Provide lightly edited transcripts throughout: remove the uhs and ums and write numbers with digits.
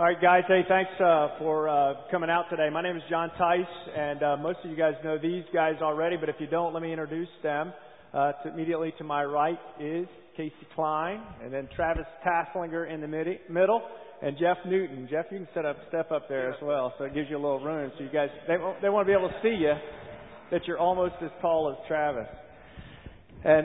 All right, guys. Hey, thanks for coming out today. My name is John Tice, and most of you guys know these guys already, but if you don't, let me introduce them. Immediately to my right is Casey Klein, and then Travis Tasslinger in the middle, and Jeff Newton. Jeff, you can step up there as well, so it gives you a little room. So you guys, they want to be able to see you, that you're almost as tall as Travis. And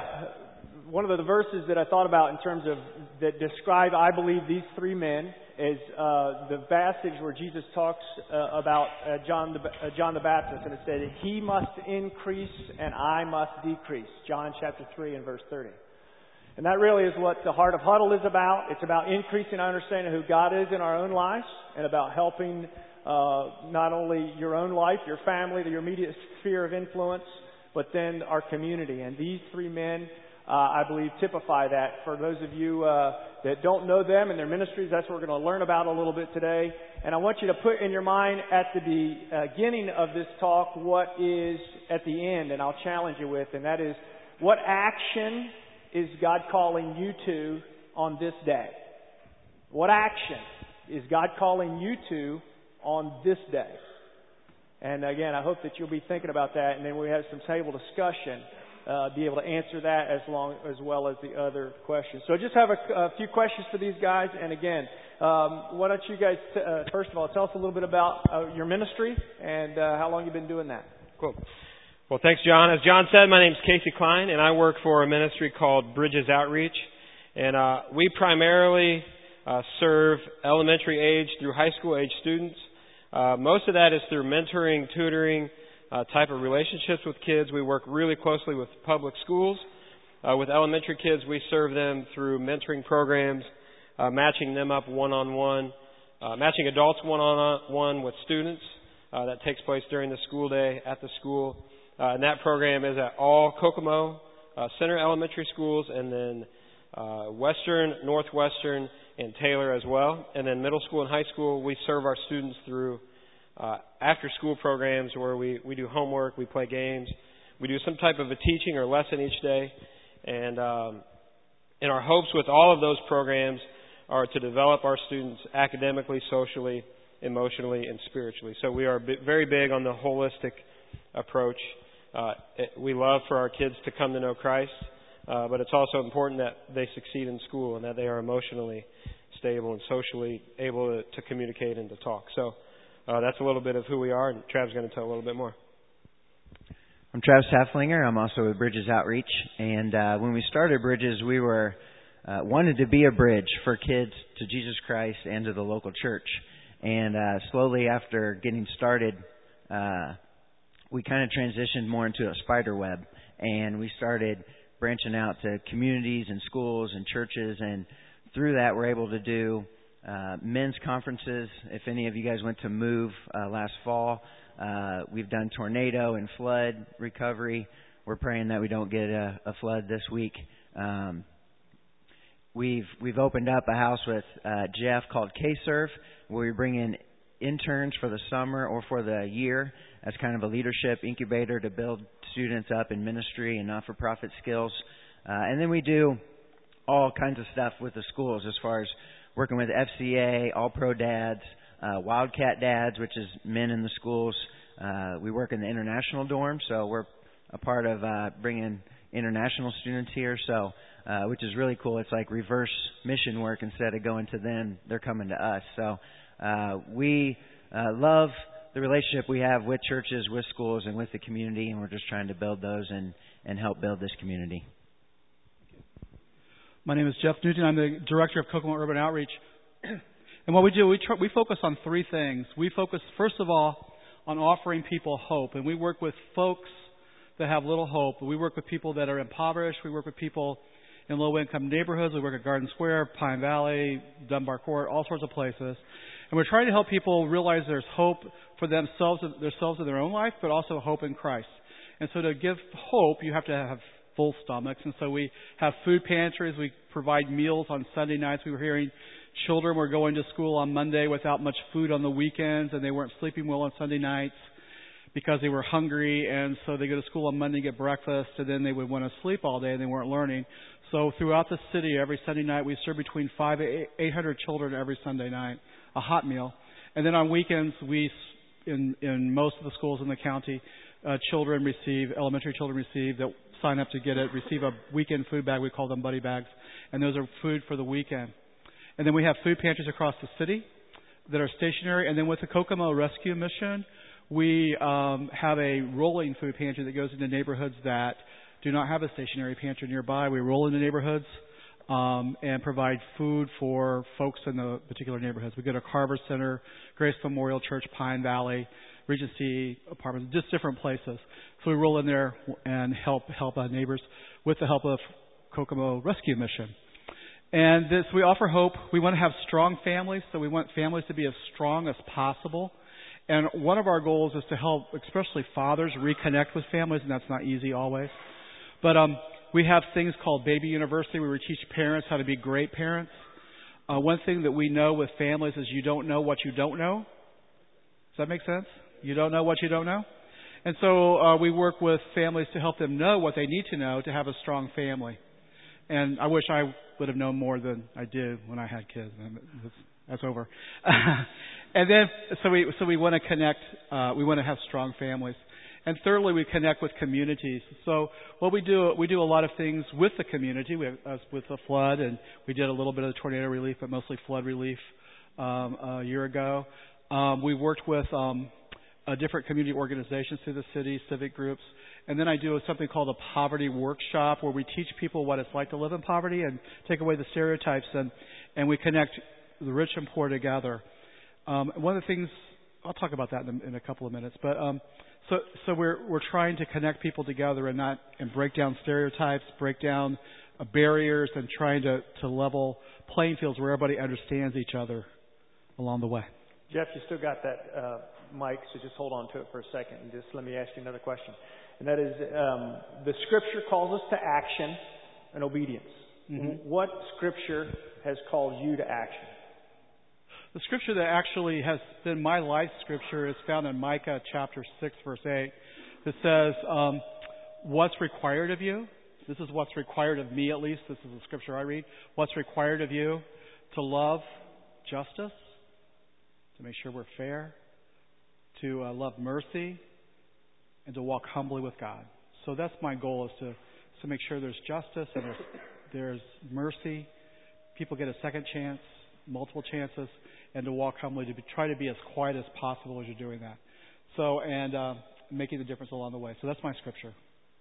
one of the verses that I thought about in terms of that describe, I believe, these three men is the passage where Jesus talks about John the Baptist, and it said, "He must increase and I must decrease." John chapter 3 and verse 30. And that really is what the Heart of Huddle is about. It's about increasing our understanding of who God is in our own lives, and about helping not only your own life, your family, your immediate sphere of influence, but then our community. And these three men, I believe, typify that. For those of you that don't know them and their ministries, that's what we're going to learn about a little bit today. And I want you to put in your mind at the beginning of this talk what is at the end, and I'll challenge you with, and that is, what action is God calling you to on this day? What action is God calling you to on this day? And again, I hope that you'll be thinking about that, and then we have some table discussion, be able to answer that as well as the other questions. So I just have a few questions for these guys. And again, why don't you guys, first of all, tell us a little bit about your ministry and how long you've been doing that. Cool. Well, thanks, John. As John said, my name's Casey Klein, and I work for a ministry called Bridges Outreach. And we primarily serve elementary age through high school age students. Most of that is through mentoring, tutoring, type of relationships with kids. We work really closely with public schools. With elementary kids, we serve them through mentoring programs, matching them up one-on-one, matching adults one-on-one with students. That takes place during the school day at the school. And that program is at all Kokomo Center Elementary Schools, and then Western, Northwestern, and Taylor as well. And then middle school and high school, we serve our students through after-school programs where we do homework, we play games, we do some type of a teaching or lesson each day. And our hopes with all of those programs are to develop our students academically, socially, emotionally, and spiritually. So we are very big on the holistic approach. We love for our kids to come to know Christ, but it's also important that they succeed in school and that they are emotionally stable and socially able to communicate and to talk. So that's a little bit of who we are, and Trav's going to tell a little bit more. I'm Travis Tasslinger. I'm also with Bridges Outreach, and when we started Bridges, we were wanted to be a bridge for kids to Jesus Christ and to the local church. And slowly after getting started, we kind of transitioned more into a spider web, and we started branching out to communities and schools and churches, and through that we're able to do men's conferences. If any of you guys went to MOVE last fall, we've done tornado and flood recovery. We're praying that we don't get a flood this week. We've opened up a house with Jeff called K-Serve, where we bring in interns for the summer or for the year as kind of a leadership incubator to build students up in ministry and not-for-profit skills. And then we do all kinds of stuff with the schools as far as working with FCA, All-Pro Dads, Wildcat Dads, which is men in the schools. We work in the international dorm, so we're a part of bringing international students here, so which is really cool. It's like reverse mission work. Instead of going to them, they're coming to us. So we love the relationship we have with churches, with schools, and with the community, and we're just trying to build those and help build this community. My name is Jeff Newton. I'm the director of Kokomo Urban Outreach. And what we do, we focus on three things. We focus, first of all, on offering people hope. And we work with folks that have little hope. We work with people that are impoverished. We work with people in low-income neighborhoods. We work at Garden Square, Pine Valley, Dunbar Court, all sorts of places. And we're trying to help people realize there's hope for themselves in their own life, but also hope in Christ. And so to give hope, you have to have full stomachs. And so we have food pantries. We provide meals on Sunday nights. We were hearing children were going to school on Monday without much food on the weekends, and they weren't sleeping well on Sunday nights because they were hungry. And so they go to school on Monday, get breakfast, and then they would want to sleep all day, and they weren't learning. So throughout the city, every Sunday night, we serve between 500 and 800 children every Sunday night, a hot meal. And then on weekends, in most of the schools in the county, elementary children that sign up to get it, receive a weekend food bag. We call them buddy bags. And those are food for the weekend. And then we have food pantries across the city that are stationary. And then with the Kokomo Rescue Mission, we have a rolling food pantry that goes into neighborhoods that do not have a stationary pantry nearby. We roll into neighborhoods and provide food for folks in the particular neighborhoods. We go to Carver Center, Grace Memorial Church, Pine Valley, Regency Apartments, just different places. So we roll in there and help neighbors with the help of Kokomo Rescue Mission. And this, we offer hope. We want to have strong families, so we want families to be as strong as possible. And one of our goals is to help, especially fathers, reconnect with families, and that's not easy always. But we have things called Baby University where we teach parents how to be great parents. One thing that we know with families is you don't know what you don't know. Does that make sense? You don't know what you don't know? And so we work with families to help them know what they need to know to have a strong family. And I wish I would have known more than I did when I had kids. That's over. And then, so we want to connect. We want to have strong families. And thirdly, we connect with communities. So what we do a lot of things with the community. We have, with the flood, and we did a little bit of the tornado relief, but mostly flood relief a year ago. We worked with different community organizations through the city, civic groups. And then I do something called a poverty workshop where we teach people what it's like to live in poverty and take away the stereotypes. And we connect the rich and poor together. One of the things, I'll talk about that in a couple of minutes, but so we're trying to connect people together and break down stereotypes, break down barriers, and trying to level playing fields where everybody understands each other along the way. Jeff, you still got that mic, so just hold on to it for a second and just let me ask you another question. And that is, the Scripture calls us to action and obedience. Mm-hmm. What Scripture has called you to action? The Scripture that actually has been my life Scripture is found in Micah chapter 6, verse 8. That says, what's required of you? This is what's required of me, at least. This is the Scripture I read. What's required of you? To love justice, to make sure we're fair, to love mercy, and to walk humbly with God. So that's my goal, is to make sure there's justice and there's mercy. People get a second chance, multiple chances, and to walk humbly, to try to be as quiet as possible as you're doing that. So, and making the difference along the way. So that's my Scripture.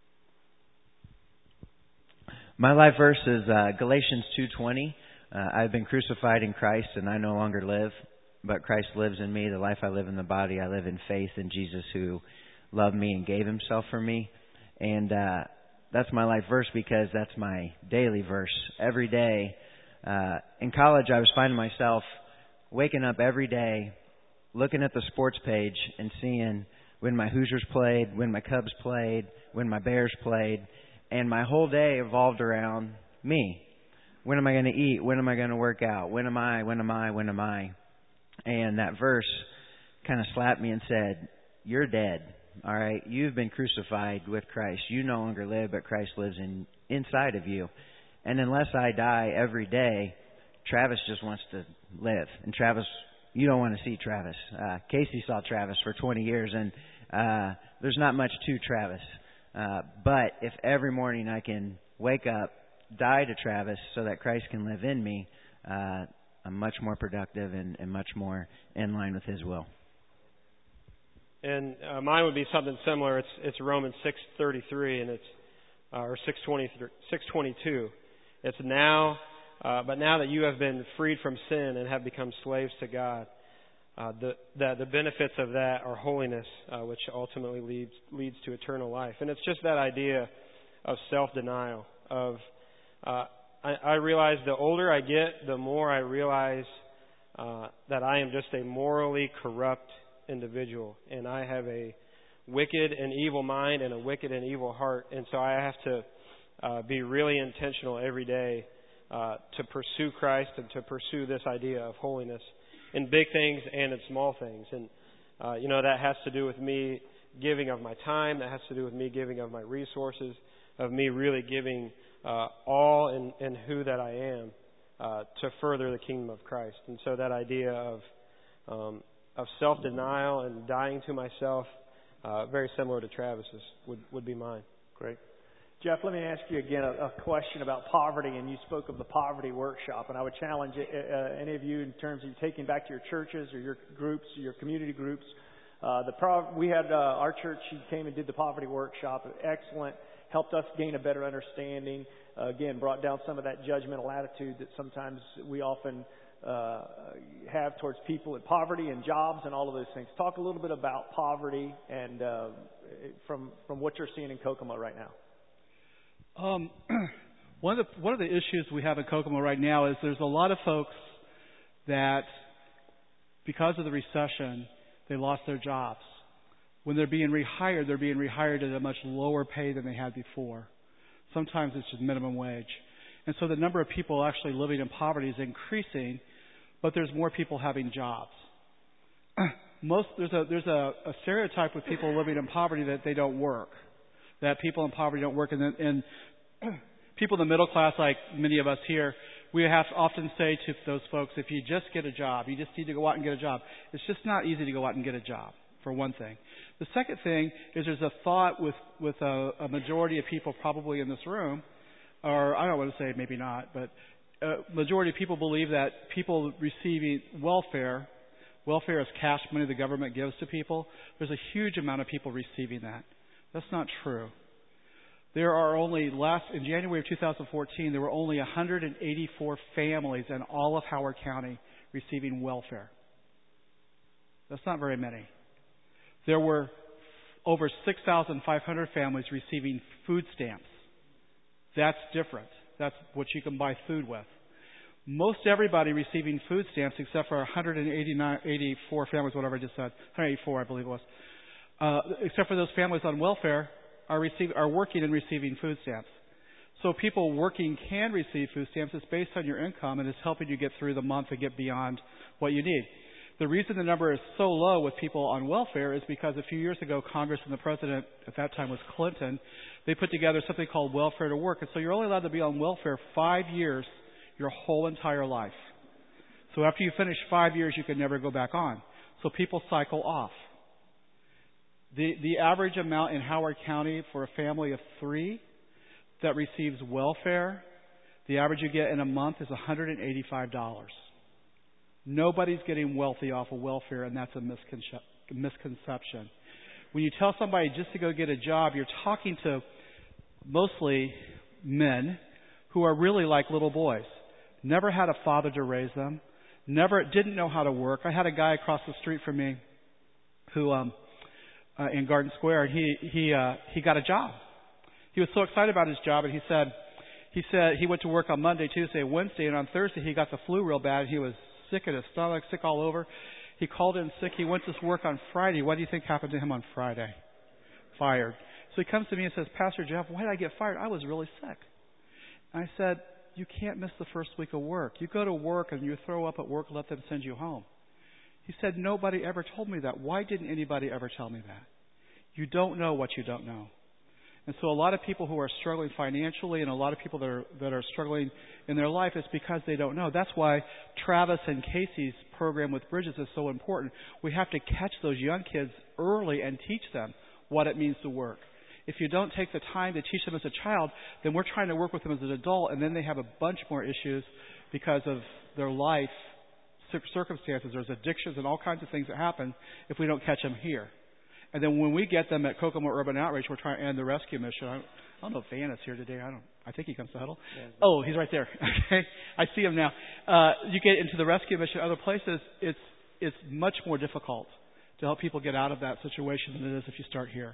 My life verse is Galatians 2:20. I've been crucified in Christ, and I no longer live, but Christ lives in me. The life I live in the body, I live in faith in Jesus who loved me and gave himself for me. And that's my life verse because that's my daily verse. Every day, in college, I was finding myself waking up every day, looking at the sports page and seeing when my Hoosiers played, when my Cubs played, when my Bears played, and my whole day evolved around me. When am I going to eat? When am I going to work out? When am I? And that verse kind of slapped me and said, you're dead. All right, you've been crucified with Christ. You no longer live, but Christ lives inside of you. And unless I die every day, Travis just wants to live. And Travis, you don't want to see Travis. Casey saw Travis for 20 years, and there's not much to Travis. But if every morning I can wake up, die to Travis so that Christ can live in me, I'm much more productive and much more in line with His will. And mine would be something similar. It's Romans 6:33, and it's or 6:22. It's now, but now that you have been freed from sin and have become slaves to God, the benefits of that are holiness, which ultimately leads to eternal life. And it's just that idea of self-denial. Of I realize the older I get, the more I realize that I am just a morally corrupt individual, and I have a wicked and evil mind and a wicked and evil heart, and so I have to be really intentional every day to pursue Christ and to pursue this idea of holiness in big things and in small things. And that has to do with me giving of my time, that has to do with me giving of my resources, of me really giving all in who that I am to further the kingdom of Christ. And so that idea of self-denial and dying to myself, very similar to Travis's, would be mine. Great. Jeff, let me ask you again a question about poverty, and you spoke of the poverty workshop, and I would challenge any of you in terms of you taking back to your churches or your groups, your community groups. We had our church, she came and did the poverty workshop. Excellent. Helped us gain a better understanding. Again, brought down some of that judgmental attitude that sometimes we often have towards people in poverty and jobs and all of those things. Talk a little bit about poverty and from what you're seeing in Kokomo right now. One of the issues we have in Kokomo right now is there's a lot of folks that, because of the recession, they lost their jobs. When they're being rehired at a much lower pay than they had before. Sometimes it's just minimum wage. And so the number of people actually living in poverty is increasing, but there's more people having jobs. There's a stereotype with people living in poverty that they don't work, that people in poverty don't work, and people in the middle class, like many of us here, we have to often say to those folks, if you just get a job, you just need to go out and get a job. It's just not easy to go out and get a job, for one thing. The second thing is there's a thought with a majority of people probably in this room, or I don't want to say maybe not, but majority of people believe that people receiving welfare is cash money the government gives to people. There's a huge amount of people receiving that. That's not true. There are in January of 2014, there were only 184 families in all of Howard County receiving welfare. That's not very many. There were over 6,500 families receiving food stamps. That's different. That's what you can buy food with. Most everybody receiving food stamps, except for 184 families, whatever I just said, 184 I believe it was, except for those families on welfare, are working and receiving food stamps. So people working can receive food stamps. It's based on your income, and it's helping you get through the month and get beyond what you need. The reason the number is so low with people on welfare is because a few years ago, Congress and the president at that time was Clinton, they put together something called Welfare to Work. And so you're only allowed to be on welfare 5 years your whole entire life. So after you finish 5 years, you can never go back on. So people cycle off. The average amount in Howard County for a family of 3 that receives welfare, the average you get in a month is $185. Nobody's getting wealthy off of welfare, and that's a misconception. When you tell somebody just to go get a job, you're talking to mostly men who are really like little boys. Never had a father to raise them. Didn't know how to work. I had a guy across the street from me who in Garden Square, and he got a job. He was so excited about his job, and he said he went to work on Monday, Tuesday, Wednesday, and on Thursday he got the flu real bad. He was sick at his stomach, sick all over. He called in sick. He went to work on Friday. What do you think happened to him on Friday? Fired. So he comes to me and says, Pastor Jeff, why did I get fired? I was really sick. And I said, you can't miss the first week of work. You go to work and you throw up at work, let them send you home. He said, nobody ever told me that. Why didn't anybody ever tell me that? You don't know what you don't know. And so a lot of people who are struggling financially and a lot of people that are struggling in their life is because they don't know. That's why Travis and Casey's program with Bridges is so important. We have to catch those young kids early and teach them what it means to work. If you don't take the time to teach them as a child, then we're trying to work with them as an adult, and then they have a bunch more issues because of their life circumstances. There's addictions and all kinds of things that happen if we don't catch them here. And then when we get them at Kokomo Urban Outreach, we're trying, and the rescue mission. I don't know if Van is here today. I think he comes to Huddle. Oh, he's right there. Okay, I see him now. You get into the rescue mission, other places. It's much more difficult to help people get out of that situation than it is if you start here.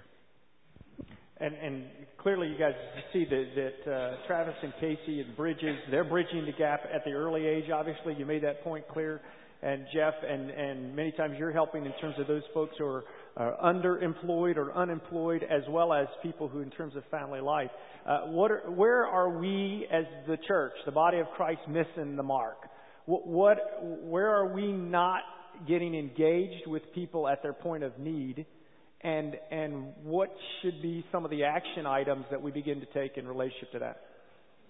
And clearly you guys see that Travis and Casey and Bridges, they're bridging the gap at the early age. Obviously, you made that point clear. And Jeff, and many times you're helping in terms of those folks who are underemployed or unemployed, as well as people who, in terms of family life. Where are we as the church, the body of Christ, missing the mark? Where are we not getting engaged with people at their point of need? And what should be some of the action items that we begin to take in relationship to that?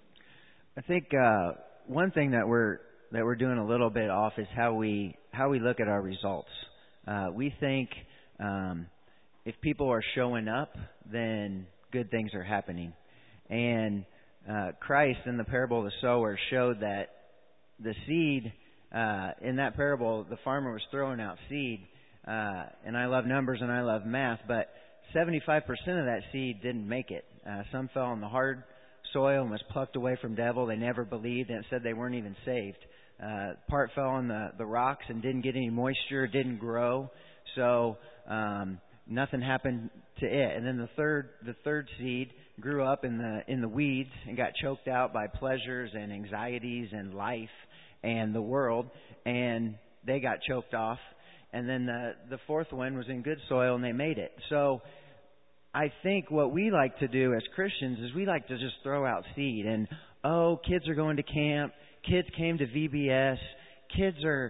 I think one thing that we're doing a little bit off is how we look at our results. We think if people are showing up, then good things are happening. And Christ in the parable of the sower showed that the seed in that parable, the farmer was throwing out seed. And I love numbers and I love math, but 75% of that seed didn't make it. Some fell on the hard soil and was plucked away from devil. They never believed, and it said they weren't even saved. Part fell on the rocks and didn't get any moisture, didn't grow, so nothing happened to it. And then the third seed grew up in the weeds and got choked out by pleasures and anxieties and life and the world, and they got choked off. And then the fourth one was in good soil, and they made it. So I think what we like to do as Christians is we like to just throw out seed. And, kids are going to camp. Kids came to VBS. Kids are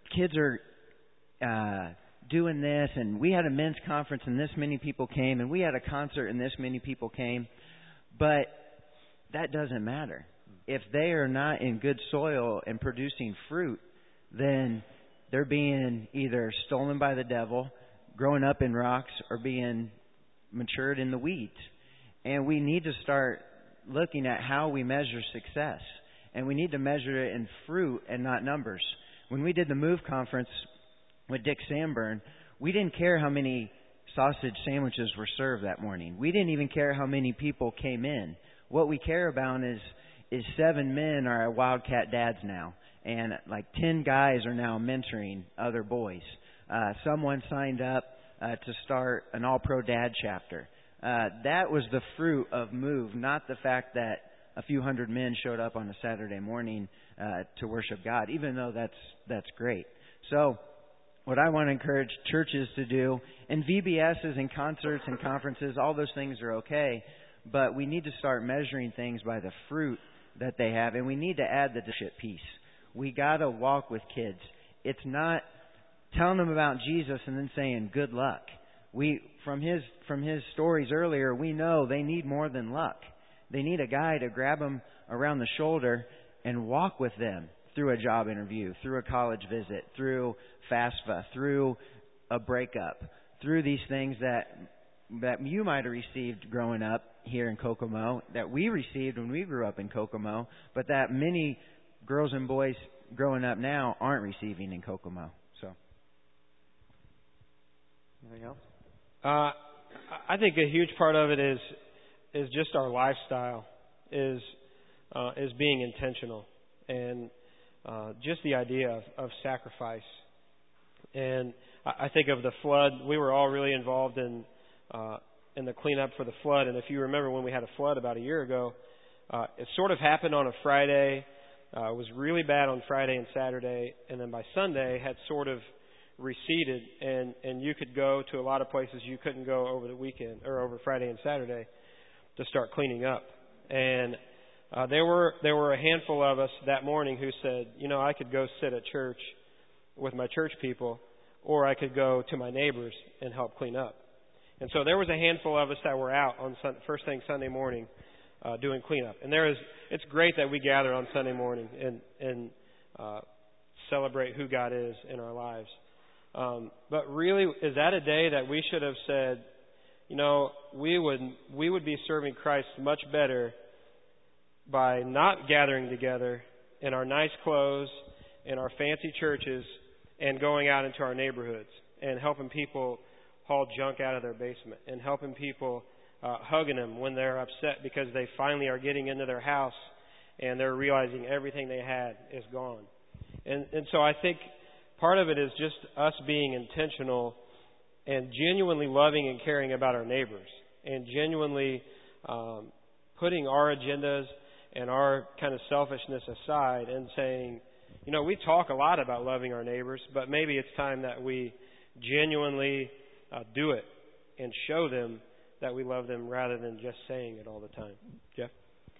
doing this. And we had a men's conference, and this many people came. And we had a concert, and this many people came. But that doesn't matter. If they are not in good soil and producing fruit, then they're being either stolen by the devil, growing up in rocks, or being matured in the weeds. And we need to start looking at how we measure success. And we need to measure it in fruit and not numbers. When we did the MOVE conference with Dick Sanborn, we didn't care how many sausage sandwiches were served that morning. We didn't even care how many people came in. What we care about is 7 men are Wildcat dads now. And like 10 guys are now mentoring other boys. Someone signed up to start an all-pro dad chapter. That was the fruit of MOVE, not the fact that a few hundred men showed up on a Saturday morning to worship God, even though that's great. So what I want to encourage churches to do, and VBSs and concerts and conferences, all those things are okay, but we need to start measuring things by the fruit that they have, and we need to add the discipleship piece. We got to walk with kids. It's not telling them about Jesus and then saying good luck. From his stories earlier, we know they need more than luck. They need a guy to grab them around the shoulder and walk with them through a job interview, through a college visit, through FAFSA, through a breakup, through these things that you might have received growing up here in Kokomo, that we received when we grew up in Kokomo, but that many girls and boys growing up now aren't receiving in Kokomo. So, anything else? I think a huge part of it is just our lifestyle, is being intentional, and just the idea of sacrifice. And I think of the flood. We were all really involved in the cleanup for the flood. And if you remember when we had a flood about a year ago, it sort of happened on a Friday. It was really bad on Friday and Saturday, and then by Sunday had sort of receded, and you could go to a lot of places you couldn't go over the weekend or over Friday and Saturday to start cleaning up. And there were a handful of us that morning who said, I could go sit at church with my church people, or I could go to my neighbors and help clean up. And so there was a handful of us that were out on first thing Sunday morning doing cleanup. And it's great that we gather on Sunday morning and celebrate who God is in our lives. But really, is that a day that we should have said, we would be serving Christ much better by not gathering together in our nice clothes, in our fancy churches, and going out into our neighborhoods and helping people haul junk out of their basement and helping people, hugging them when they're upset because they finally are getting into their house and they're realizing everything they had is gone. And so I think part of it is just us being intentional and genuinely loving and caring about our neighbors and genuinely putting our agendas and our kind of selfishness aside and saying, we talk a lot about loving our neighbors, but maybe it's time that we genuinely do it and show them that we love them rather than just saying it all the time. Jeff?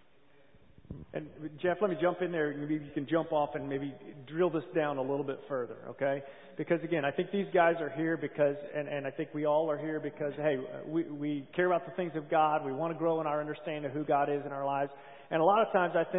And Jeff, let me jump in there. Maybe you can jump off and maybe drill this down a little bit further, okay? Because again, I think these guys are here because, and I think we all are here because, hey, we care about the things of God. We want to grow in our understanding of who God is in our lives. And a lot of times I think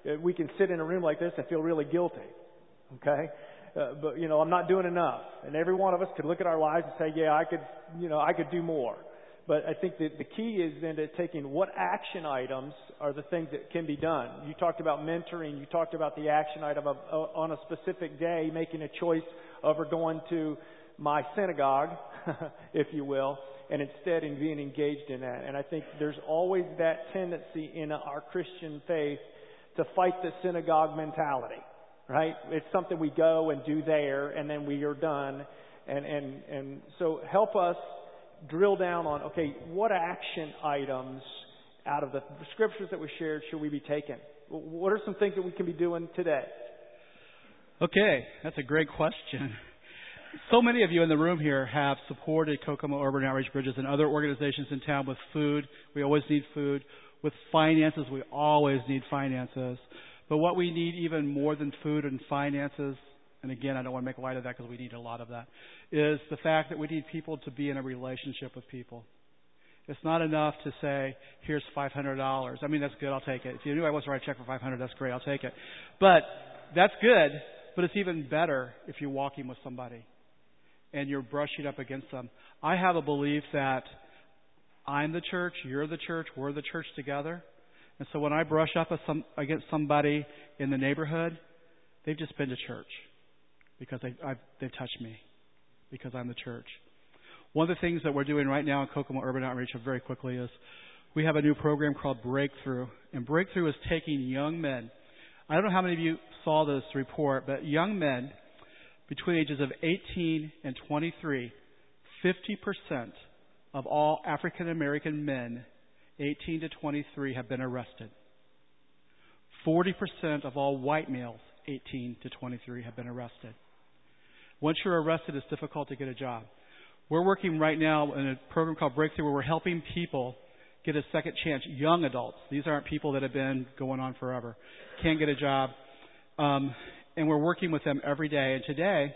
we can sit in a room like this and feel really guilty. Okay? But, I'm not doing enough. And every one of us could look at our lives and say, yeah, I could do more. But I think that the key is then to taking what action items are the things that can be done. You talked about mentoring. You talked about the action item of on a specific day making a choice over going to my synagogue, if you will, and instead in being engaged in that. And I think there's always that tendency in our Christian faith to fight the synagogue mentality, right? It's something we go and do there, and then we are done. And so help us drill down on, okay, what action items out of the scriptures that we shared should we be taking? What are some things that we can be doing today? Okay, that's a great question. So many of you in the room here have supported Kokomo Urban Outreach Bridges and other organizations in town with food. We always need food. With finances, we always need finances. But what we need even more than food and finances, and again, I don't want to make light of that because we need a lot of that, is the fact that we need people to be in a relationship with people. It's not enough to say, here's $500. I mean, that's good. I'll take it. If you knew I was to write a check for $500, that's great. I'll take it. But that's good, but it's even better if you're walking with somebody and you're brushing up against them. I have a belief that I'm the church, you're the church, we're the church together. And so when I brush up against somebody in the neighborhood, they've just been to church because they've touched me because I'm the church. One of the things that we're doing right now in Kokomo Urban Outreach very quickly is we have a new program called Breakthrough. And Breakthrough is taking young men. I don't know how many of you saw this report, but young men between ages of 18 and 23, 50% of all African American men 18 to 23 have been arrested. 40% of all white males 18 to 23 have been arrested. Once you're arrested, it's difficult to get a job. We're working right now in a program called Breakthrough where we're helping people get a second chance, young adults. These aren't people that have been going on forever, can't get a job. And we're working with them every day. And today,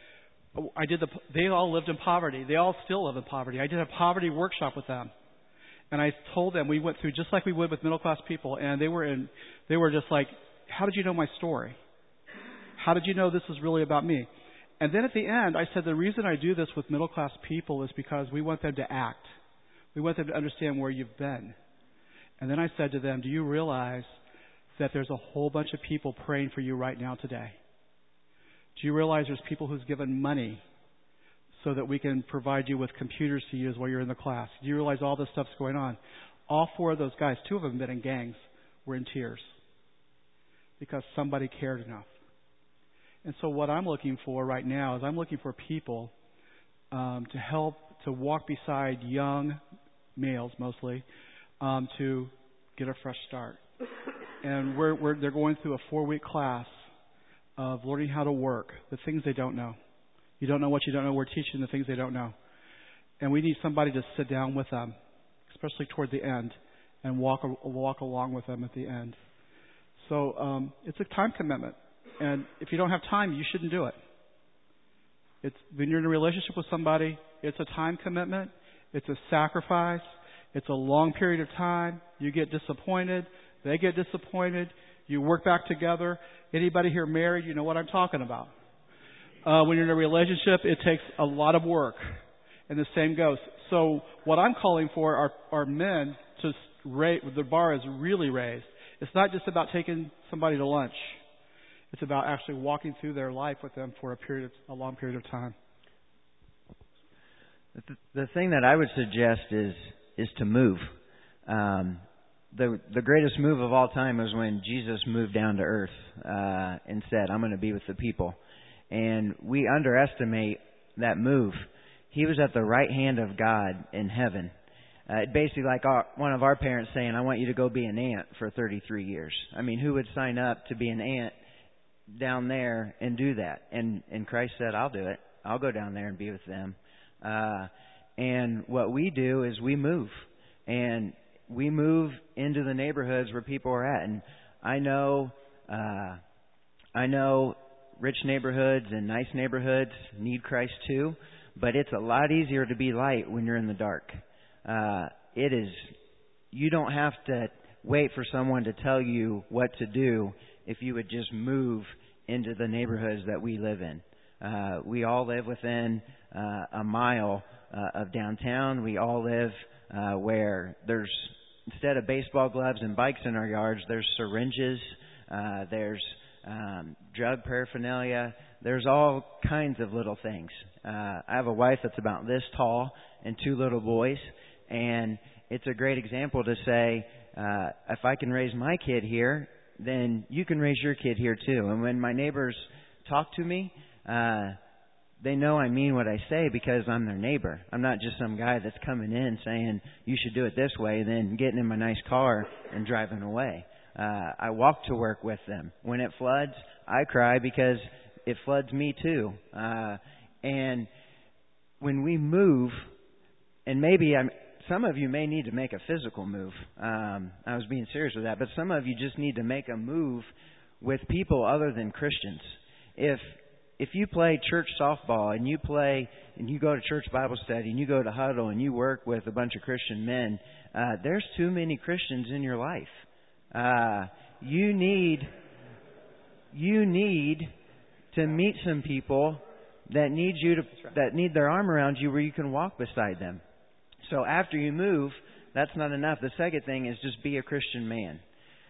they all lived in poverty. They all still live in poverty. I did a poverty workshop with them. And I told them, we went through just like we would with middle class people. And they were just like, how did you know my story? How did you know this is really about me? And then at the end, I said, the reason I do this with middle class people is because we want them to act. We want them to understand where you've been. And then I said to them, do you realize that there's a whole bunch of people praying for you right now today? Do you realize there's people who's given money so that we can provide you with computers to use while you're in the class? Do you realize all this stuff's going on? All four of those guys, two of them have been in gangs, were in tears because somebody cared enough. And so what I'm looking for right now is I'm looking for people to help to walk beside young males mostly to get a fresh start. And they're going through a 4-week class of learning how to work, the things they don't know. You don't know what you don't know. We're teaching the things they don't know. And we need somebody to sit down with them, especially toward the end, and walk along with them at the end. So it's a time commitment. And if you don't have time, you shouldn't do it. When you're in a relationship with somebody, it's a time commitment. It's a sacrifice. It's a long period of time. You get disappointed. They get disappointed. You work back together. Anybody here married, you know what I'm talking about. When you're in a relationship, it takes a lot of work. And the same goes. So what I'm calling for are men to the bar is really raised. It's not just about taking somebody to lunch. It's about actually walking through their life with them for a long period of time. The thing that I would suggest is to move. The greatest move of all time was when Jesus moved down to earth and said, I'm going to be with the people. And we underestimate that move. He was at the right hand of God in heaven. Basically like one of our parents saying, I want you to go be an ant for 33 years. I mean, who would sign up to be an ant down there and do that? And Christ said, I'll do it. I'll go down there and be with them. And what we do is we move. And we move into the neighborhoods where people are at. And I know rich neighborhoods and nice neighborhoods need Christ too, but it's a lot easier to be light when you're in the dark. You don't have to wait for someone to tell you what to do if you would just move into the neighborhoods that we live in. We all live within a mile of downtown. We all live where there's, instead of baseball gloves and bikes in our yards, there's syringes, there's drug paraphernalia, there's all kinds of little things. I have a wife that's about this tall and 2 little boys, and it's a great example to say, if I can raise my kid here, then you can raise your kid here too. And when my neighbors talk to me, they know I mean what I say because I'm their neighbor. I'm not just some guy that's coming in saying, you should do it this way, and then getting in my nice car and driving away. I walk to work with them. When it floods, I cry because it floods me too. And when we move, and maybe some of you may need to make a physical move. I was being serious with that, but some of you just need to make a move with people other than Christians. If you play church softball and you go to church Bible study and you go to huddle and you work with a bunch of Christian men, there's too many Christians in your life. You need to meet some people that need their arm around you where you can walk beside them. So after you move, that's not enough. The second thing is just be a Christian man.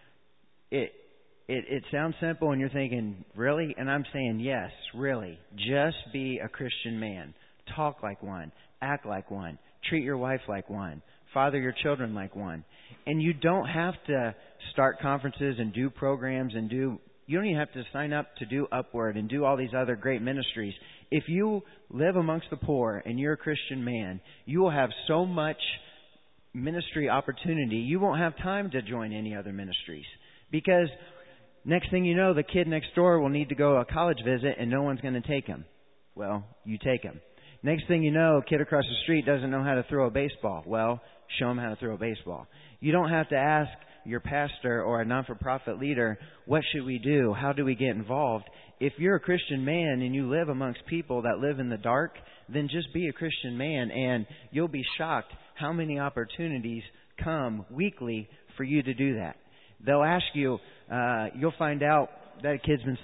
It sounds simple and you're thinking, really? And I'm saying, yes, really. Just be a Christian man. Talk like one. Act like one. Treat your wife like one. Father your children like one. And you don't have to start conferences and do programs and you don't even have to sign up to do Upward and do all these other great ministries. If you live amongst the poor and you're a Christian man, you will have so much ministry opportunity, you won't have time to join any other ministries. Because next thing you know, the kid next door will need to go a college visit and no one's going to take him. Well, you take him. Next thing you know, a kid across the street doesn't know how to throw a baseball. Well, show him how to throw a baseball. You don't have to ask your pastor or a non-for-profit leader, what should we do? How do we get involved? If you're a Christian man and you live amongst people that live in the dark, then just be a Christian man and you'll be shocked how many opportunities come weekly for you to do that. They'll ask you, you'll find out that 2 kids have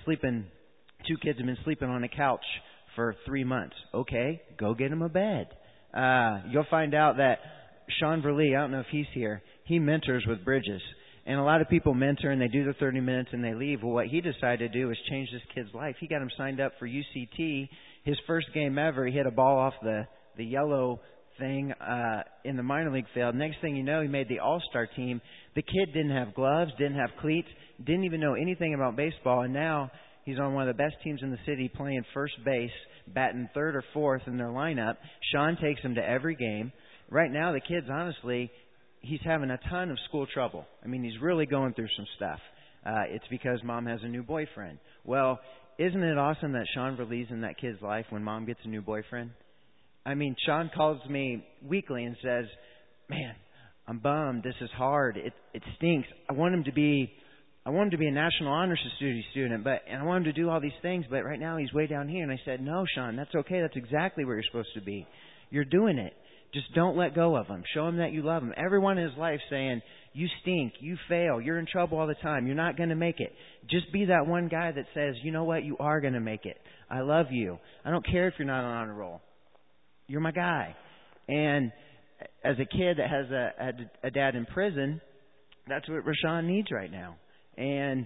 been sleeping on a couch for 3 months. Okay, go get them a bed. You'll find out that Sean Verlee, I don't know if he's here, he mentors with Bridges. And a lot of people mentor and they do the 30 minutes and they leave. Well, what he decided to do was change this kid's life. He got him signed up for UCT. His first game ever, he hit a ball off the yellow thing in the minor league field. Next thing you know, he made the all-star team. The kid didn't have gloves, didn't have cleats, didn't even know anything about baseball, and now he's on one of the best teams in the city playing first base, batting third or fourth in their lineup. Sean takes him to every game. Right now, the kid's honestly, he's having a ton of school trouble. I mean, he's really going through some stuff. It's because mom has a new boyfriend. Well, isn't it awesome that Sean Verlee's in that kid's life when mom gets a new boyfriend? I mean, Sean calls me weekly and says, man, I'm bummed. This is hard. It stinks. I want him to be a National Honor Society student, and I want him to do all these things, but right now he's way down here. And I said, no, Sean, that's okay. That's exactly where you're supposed to be. You're doing it. Just don't let go of him. Show him that you love him. Everyone in his life saying, you stink, you fail, you're in trouble all the time, you're not going to make it. Just be that one guy that says, you know what, you are going to make it. I love you. I don't care if you're not on honor roll. You're my guy. And as a kid that has a dad in prison, that's what Rashawn needs right now. And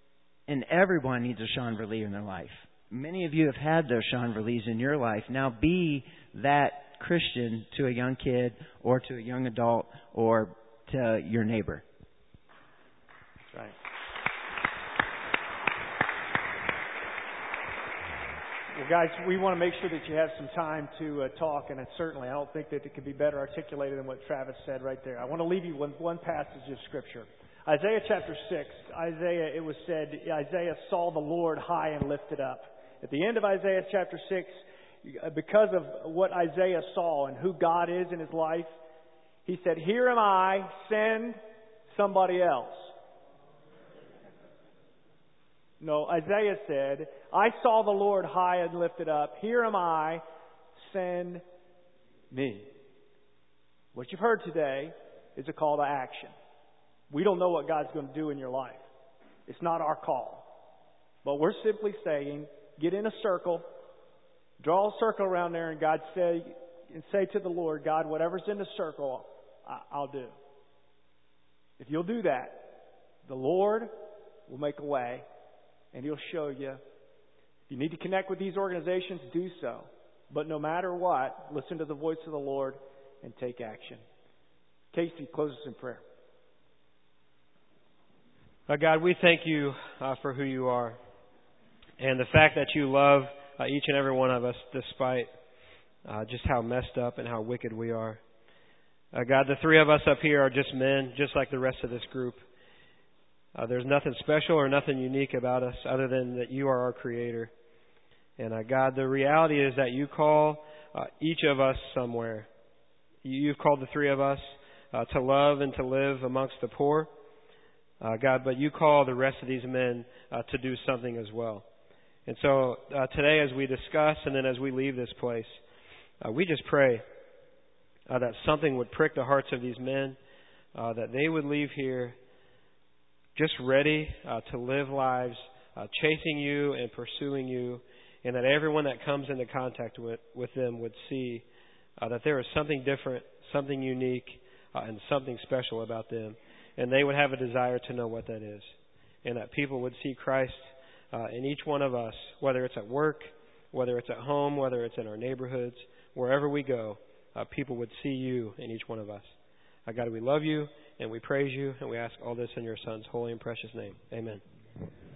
everyone needs a Sean Verlee in their life. Many of you have had those Sean Verlees in your life. Now be that Christian to a young kid or to a young adult or to your neighbor. That's right. Well, guys, we want to make sure that you have some time to talk, and certainly I don't think that it could be better articulated than what Travis said right there. I want to leave you with one passage of Scripture. Isaiah chapter 6, it was said, Isaiah saw the Lord high and lifted up. At the end of Isaiah chapter 6, because of what Isaiah saw and who God is in his life, he said, here am I, send somebody else. No, Isaiah said, I saw the Lord high and lifted up. Here am I, send me. What you've heard today is a call to action. We don't know what God's going to do in your life. It's not our call. But we're simply saying, get in a circle, draw a circle around there, and say to the Lord, God, whatever's in the circle, I'll do. If you'll do that, the Lord will make a way, and He'll show you. If you need to connect with these organizations, do so. But no matter what, listen to the voice of the Lord and take action. Casey, close us in prayer. God, we thank you for who you are and the fact that you love each and every one of us despite just how messed up and how wicked we are. God, the three of us up here are just men, just like the rest of this group. There's nothing special or nothing unique about us other than that you are our Creator. And God, the reality is that you call each of us somewhere. You've called the three of us to love and to live amongst the poor. God, but you call the rest of these men to do something as well. And so today as we discuss and then as we leave this place, we just pray that something would prick the hearts of these men, that they would leave here just ready to live lives chasing you and pursuing you, and that everyone that comes into contact with them would see that there is something different, something unique, and something special about them. And they would have a desire to know what that is. And that people would see Christ in each one of us, whether it's at work, whether it's at home, whether it's in our neighborhoods, wherever we go, people would see you in each one of us. God, we love you and we praise you and we ask all this in your Son's holy and precious name. Amen.